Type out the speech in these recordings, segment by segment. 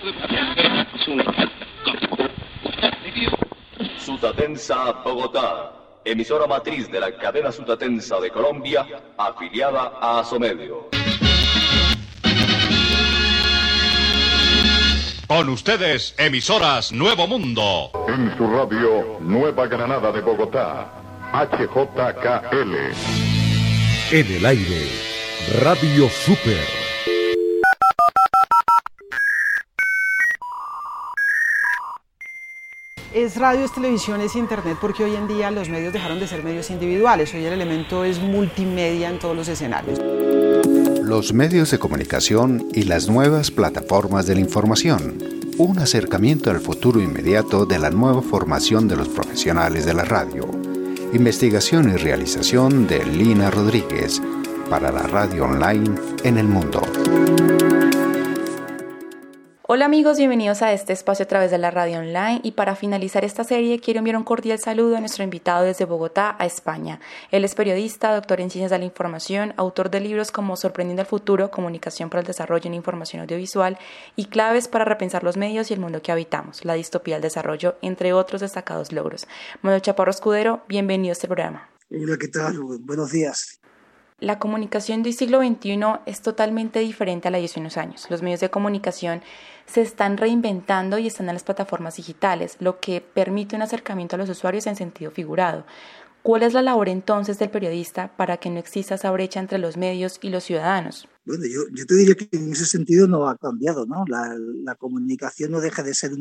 Sutatensa, Bogotá, emisora matriz de la cadena Sutatensa de Colombia, afiliada a Asomedio. Con ustedes, emisoras Nuevo Mundo. En su radio Nueva Granada de Bogotá, HJKL. En el aire, Radio Super. Es radio, es televisión, es internet, porque hoy en día los medios dejaron de ser medios individuales. Hoy el elemento es multimedia en todos los escenarios. Los medios de comunicación y las nuevas plataformas de la información. Un acercamiento al futuro inmediato de la nueva formación de los profesionales de la radio. Investigación y realización de Lina Rodríguez para la radio online en el mundo. Hola amigos, bienvenidos a este espacio a través de la radio online, y para finalizar esta serie quiero enviar un cordial saludo a nuestro invitado desde Bogotá a España. Él es periodista, doctor en Ciencias de la Información, autor de libros como Sorprendiendo el Futuro, Comunicación para el Desarrollo en Información Audiovisual y Claves para repensar los medios y el mundo que habitamos, la distopía del desarrollo, entre otros destacados logros. Manuel Chaparro Escudero, bienvenido a este programa. Hola, ¿qué tal? Buenos días. La comunicación del siglo XXI es totalmente diferente a la de hace unos años. Los medios de comunicación se están reinventando y están en las plataformas digitales, lo que permite un acercamiento a los usuarios en sentido figurado. ¿Cuál es la labor entonces del periodista para que no exista esa brecha entre los medios y los ciudadanos? Bueno, yo te diría que en ese sentido no ha cambiado, ¿no? La comunicación no deja de ser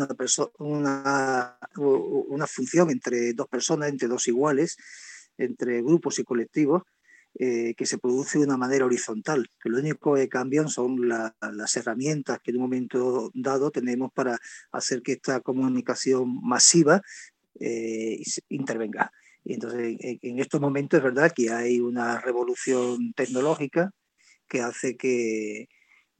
una función entre dos personas, entre dos iguales, entre grupos y colectivos, que se produce de una manera horizontal, que lo único que cambian son las herramientas que en un momento dado tenemos para hacer que esta comunicación masiva intervenga. Y entonces, en estos momentos es verdad que hay una revolución tecnológica que hace que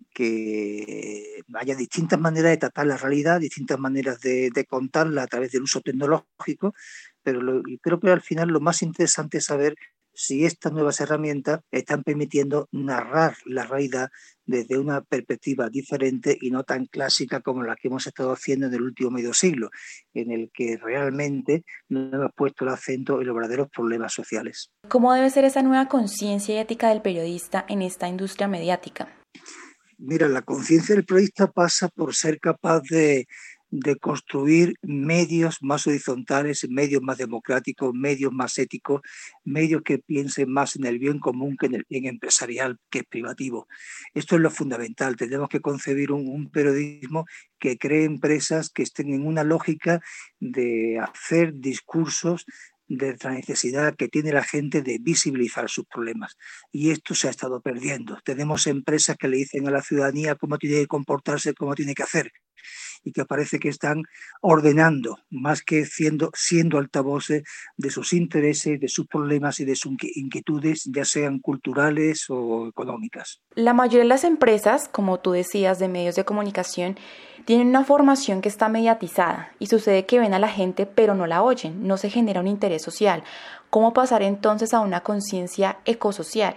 haya distintas maneras de tratar la realidad, distintas maneras de contarla a través del uso tecnológico, pero creo que al final lo más interesante es saber si estas nuevas herramientas están permitiendo narrar la realidad desde una perspectiva diferente y no tan clásica como la que hemos estado haciendo en el último medio siglo, en el que realmente no hemos puesto el acento en los verdaderos problemas sociales. ¿Cómo debe ser esa nueva conciencia y ética del periodista en esta industria mediática? Mira, la conciencia del periodista pasa por ser capaz de construir medios más horizontales, medios más democráticos, medios más éticos, medios que piensen más en el bien común que en el bien empresarial, que es privativo. Esto es lo fundamental. Tenemos que concebir un periodismo que cree empresas que estén en una lógica de hacer discursos de la necesidad que tiene la gente de visibilizar sus problemas. Y esto se ha estado perdiendo. Tenemos empresas que le dicen a la ciudadanía cómo tiene que comportarse, cómo tiene que hacer, y que parece que están ordenando más que siendo altavoces de sus intereses, de sus problemas y de sus inquietudes, ya sean culturales o económicas. La mayoría de las empresas, como tú decías, de medios de comunicación, tienen una formación que está mediatizada y sucede que ven a la gente pero no la oyen, no se genera un interés social. ¿Cómo pasar entonces a una conciencia ecosocial?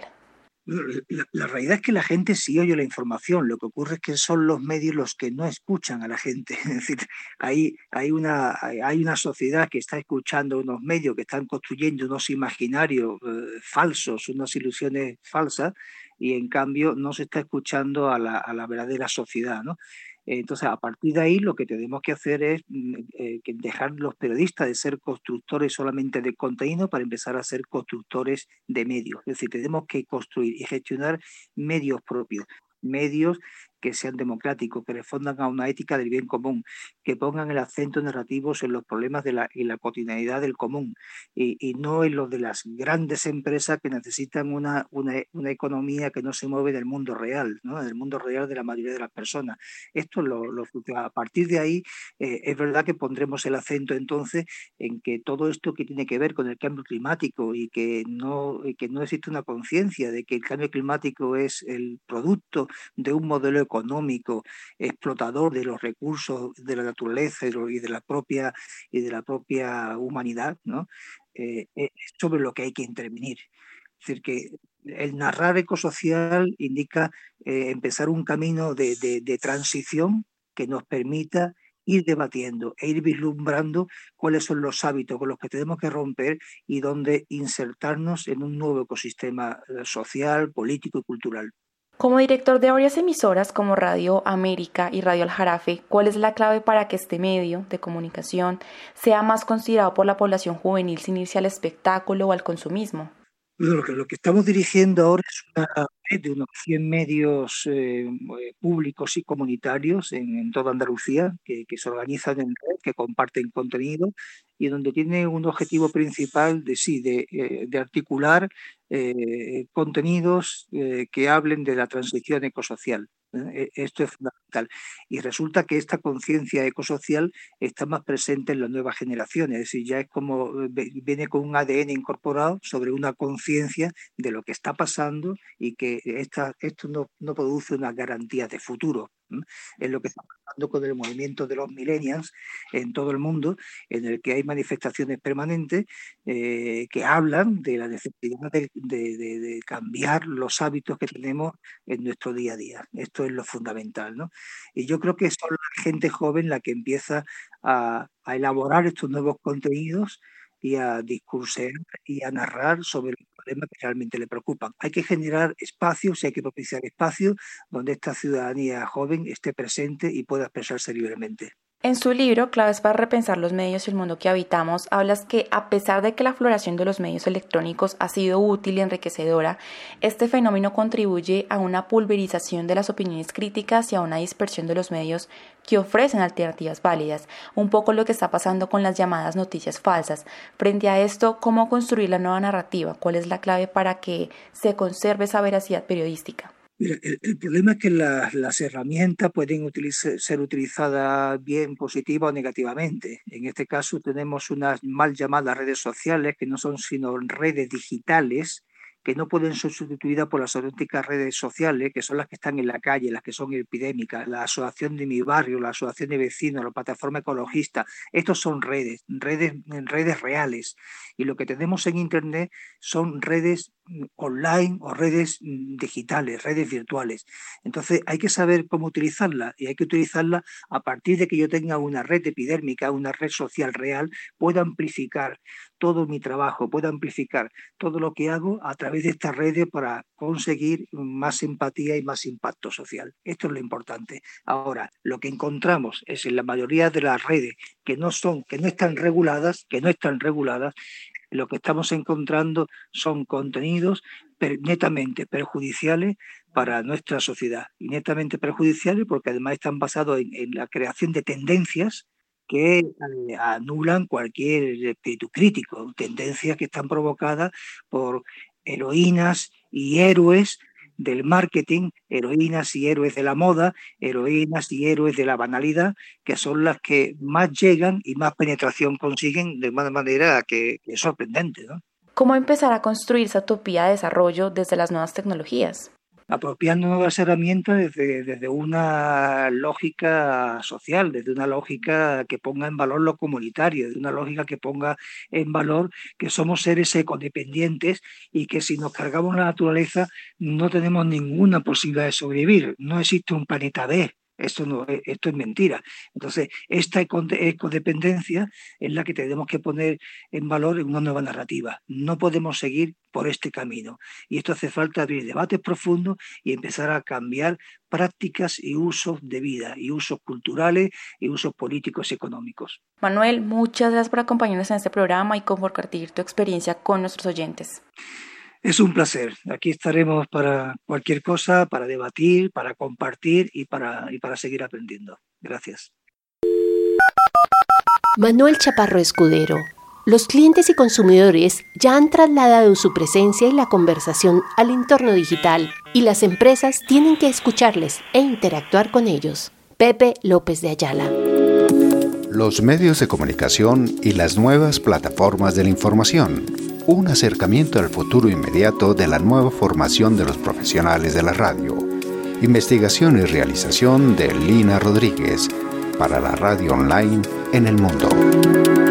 La realidad es que la gente sí oye la información, lo que ocurre es que son los medios los que no escuchan a la gente. Es decir, hay una sociedad que está escuchando unos medios que están construyendo unos imaginarios falsos, unas ilusiones falsas, y en cambio no se está escuchando a la verdadera sociedad, ¿no? Entonces, a partir de ahí, lo que tenemos que hacer es dejar los periodistas de ser constructores solamente de contenido para empezar a ser constructores de medios. Es decir, tenemos que construir y gestionar medios propios, medios que sean democráticos, que respondan a una ética del bien común, que pongan el acento narrativo en los problemas y la cotidianidad del común, y no en los de las grandes empresas que necesitan una economía que no se mueve del mundo real, ¿no? Del mundo real de la mayoría de las personas. Esto es lo a partir de ahí es verdad que pondremos el acento entonces en que todo esto que tiene que ver con el cambio climático y que no existe una conciencia de que el cambio climático es el producto de un modelo económico explotador de los recursos de la naturaleza y de la propia humanidad, ¿no? Es sobre lo que hay que intervenir. Es decir, que el narrar ecosocial indica empezar un camino de transición que nos permita ir debatiendo e ir vislumbrando cuáles son los hábitos con los que tenemos que romper y dónde insertarnos en un nuevo ecosistema social, político y cultural. Como director de varias emisoras como Radio América y Radio Aljarafe, ¿cuál es la clave para que este medio de comunicación sea más considerado por la población juvenil sin irse al espectáculo o al consumismo? Lo que estamos dirigiendo ahora es una red de unos 100 medios públicos y comunitarios en toda Andalucía que se organizan en red, que comparten contenido y donde tiene un objetivo principal de articular contenidos que hablen de la transición ecosocial. Esto es fundamental. Y resulta que esta conciencia ecosocial está más presente en las nuevas generaciones, es decir, ya es como viene con un ADN incorporado sobre una conciencia de lo que está pasando y que esto no produce unas garantías de futuro. Es lo que está pasando con el movimiento de los millennials en todo el mundo, en el que hay manifestaciones permanentes que hablan de la necesidad de cambiar los hábitos que tenemos en nuestro día a día. Esto es lo fundamental, ¿no? Y yo creo que es la gente joven la que empieza a elaborar estos nuevos contenidos y a discursar y a narrar sobre los problemas que realmente le preocupan. Hay que generar espacios y hay que propiciar espacios donde esta ciudadanía joven esté presente y pueda expresarse libremente. En su libro, Claves para repensar los medios y el mundo que habitamos, hablas que a pesar de que la floración de los medios electrónicos ha sido útil y enriquecedora, este fenómeno contribuye a una pulverización de las opiniones críticas y a una dispersión de los medios que ofrecen alternativas válidas, un poco lo que está pasando con las llamadas noticias falsas. Frente a esto, ¿cómo construir la nueva narrativa? ¿Cuál es la clave para que se conserve esa veracidad periodística? Mira, el problema es que las herramientas pueden ser utilizadas bien positiva o negativamente. En este caso tenemos unas mal llamadas redes sociales que no son sino redes digitales que no pueden ser sustituidas por las auténticas redes sociales, que son las que están en la calle, las que son epidémicas, la asociación de mi barrio, la asociación de vecinos, la plataforma ecologista. Estos son redes reales. Y lo que tenemos en Internet son redes online o redes digitales, redes virtuales. Entonces hay que saber cómo utilizarla y hay que utilizarla a partir de que yo tenga una red epidérmica, una red social real, pueda amplificar todo mi trabajo, pueda amplificar todo lo que hago a través de estas redes para conseguir más empatía y más impacto social. Esto es lo importante. Ahora, lo que encontramos es en la mayoría de las redes que no están reguladas, lo que estamos encontrando son contenidos netamente perjudiciales para nuestra sociedad. Y netamente perjudiciales porque además están basados en la creación de tendencias que anulan cualquier espíritu crítico, tendencias que están provocadas por heroínas y héroes del marketing, heroínas y héroes de la moda, heroínas y héroes de la banalidad, que son las que más llegan y más penetración consiguen de una manera que es sorprendente, ¿no? ¿Cómo empezar a construir esa utopía de desarrollo desde las nuevas tecnologías? Apropiando nuevas herramientas desde una lógica social, desde una lógica que ponga en valor lo comunitario, desde una lógica que ponga en valor que somos seres ecodependientes y que si nos cargamos la naturaleza no tenemos ninguna posibilidad de sobrevivir. No existe un planeta B. Esto es mentira. Entonces, esta ecodependencia es la que tenemos que poner en valor en una nueva narrativa. No podemos seguir por este camino. Y esto hace falta abrir debates profundos y empezar a cambiar prácticas y usos de vida, y usos culturales, y usos políticos y económicos. Manuel, muchas gracias por acompañarnos en este programa y compartir tu experiencia con nuestros oyentes. Es un placer. Aquí estaremos para cualquier cosa, para debatir, para compartir y para seguir aprendiendo. Gracias. Manuel Chaparro Escudero. Los clientes y consumidores ya han trasladado su presencia y la conversación al entorno digital y las empresas tienen que escucharles e interactuar con ellos. Pepe López de Ayala. Los medios de comunicación y las nuevas plataformas de la información. Un acercamiento al futuro inmediato de la nueva formación de los profesionales de la radio. Investigación y realización de Lina Rodríguez para la radio online en el mundo.